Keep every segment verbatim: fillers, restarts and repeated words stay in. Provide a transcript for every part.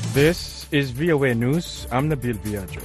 This is V O A News. I'm Nabil Biagio.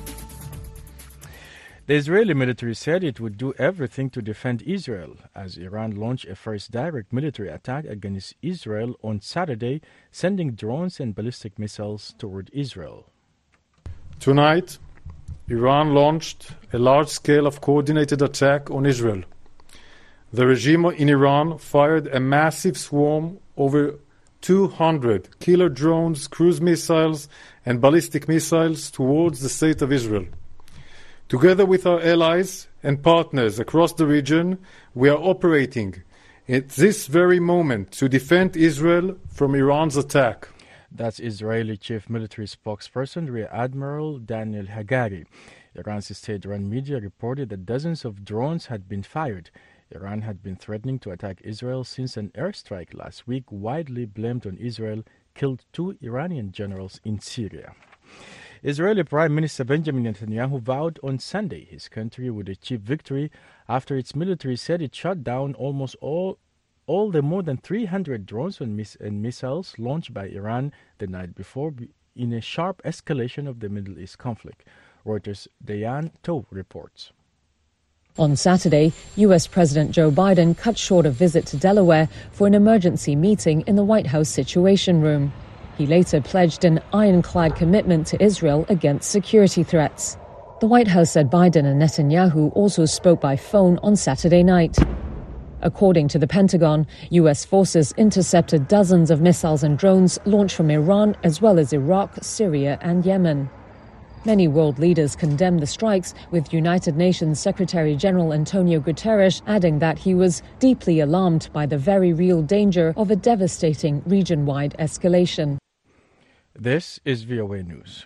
The Israeli military said it would do everything to defend Israel as Iran launched a first direct military attack against Israel on Saturday, sending drones and ballistic missiles toward Israel. Tonight, Iran launched a large scale of coordinated attack on Israel. The regime in Iran fired a massive swarm over two hundred killer drones, cruise missiles, and ballistic missiles towards the state of Israel. Together with our allies and partners across the region, we are operating at this very moment to defend Israel from Iran's attack. That's Israeli Chief Military Spokesperson Rear Admiral Daniel Hagari. Iran's state-run media reported that dozens of drones had been fired. Iran had been threatening to attack Israel since an airstrike last week, widely blamed on Israel, killed two Iranian generals in Syria. Israeli Prime Minister Benjamin Netanyahu vowed on Sunday his country would achieve victory after its military said it shot down almost all all the more than three hundred drones and, miss- and missiles launched by Iran the night before in a sharp escalation of the Middle East conflict. Reuters' Dayan Tov reports. On Saturday, U S President Joe Biden cut short a visit to Delaware for an emergency meeting in the White House Situation Room. He later pledged an ironclad commitment to Israel against security threats. The White House said Biden and Netanyahu also spoke by phone on Saturday night. According to the Pentagon, U S forces intercepted dozens of missiles and drones launched from Iran as well as Iraq, Syria and Yemen. Many world leaders condemned the strikes, with United Nations Secretary-General Antonio Guterres adding that he was deeply alarmed by the very real danger of a devastating region-wide escalation. This is V O A News.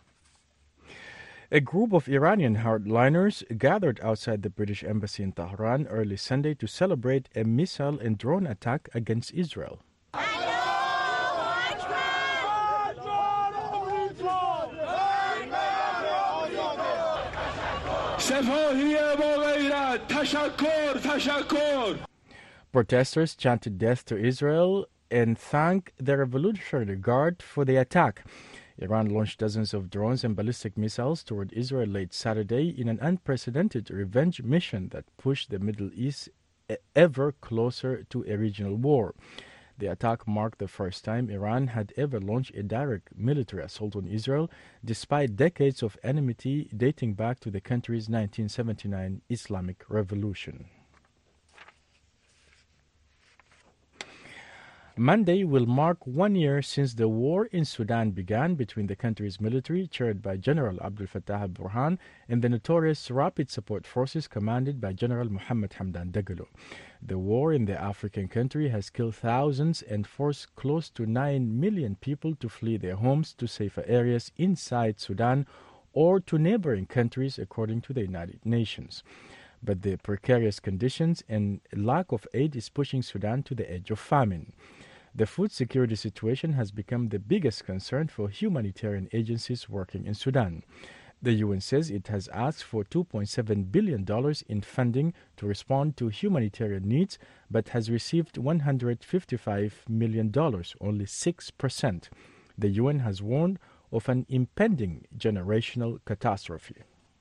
A group of Iranian hardliners gathered outside the British Embassy in Tehran early Sunday to celebrate a missile and drone attack against Israel. Protesters chanted death to Israel and thanked the Revolutionary Guard for the attack. Iran launched dozens of drones and ballistic missiles toward Israel late Saturday in an unprecedented revenge mission that pushed the Middle East ever closer to a regional war. The attack marked the first time Iran had ever launched a direct military assault on Israel, despite decades of enmity dating back to the country's nineteen seventy-nine Islamic Revolution. Monday will mark one year since the war in Sudan began between the country's military, chaired by General Abdel Fattah al-Burhan, and the notorious Rapid Support Forces commanded by General Mohammed Hamdan Dagalo. The war in the African country has killed thousands and forced close to nine million people to flee their homes to safer areas inside Sudan or to neighboring countries, according to the United Nations. But the precarious conditions and lack of aid is pushing Sudan to the edge of famine. The food security situation has become the biggest concern for humanitarian agencies working in Sudan. The U N says it has asked for two point seven billion dollars in funding to respond to humanitarian needs, but has received one hundred fifty-five million dollars, only six percent. The U N has warned of an impending generational catastrophe.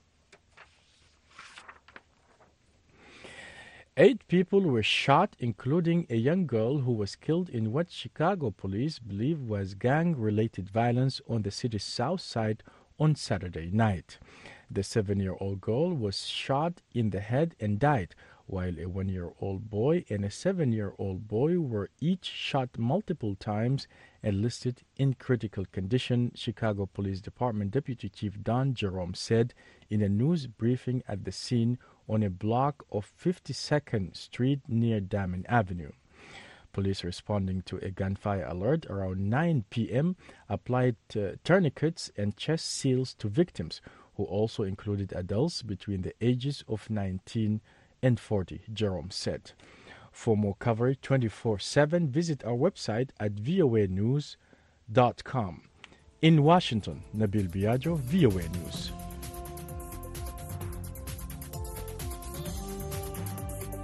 Eight people were shot, including a young girl who was killed in what Chicago police believe was gang-related violence on the city's south side on Saturday night. The seven-year-old girl was shot in the head and died, while a one-year-old boy and a seven-year-old boy were each shot multiple times and listed in critical condition, Chicago Police Department Deputy Chief Don Jerome said in a news briefing at the scene on a block of fifty-second Street near Damen Avenue. Police responding to a gunfire alert around nine p.m. applied uh, tourniquets and chest seals to victims, who also included adults between the ages of nineteen and forty, Jerome said. For more coverage twenty-four seven, visit our website at v o a news dot com. In Washington, Nabil Biagio, V O A News.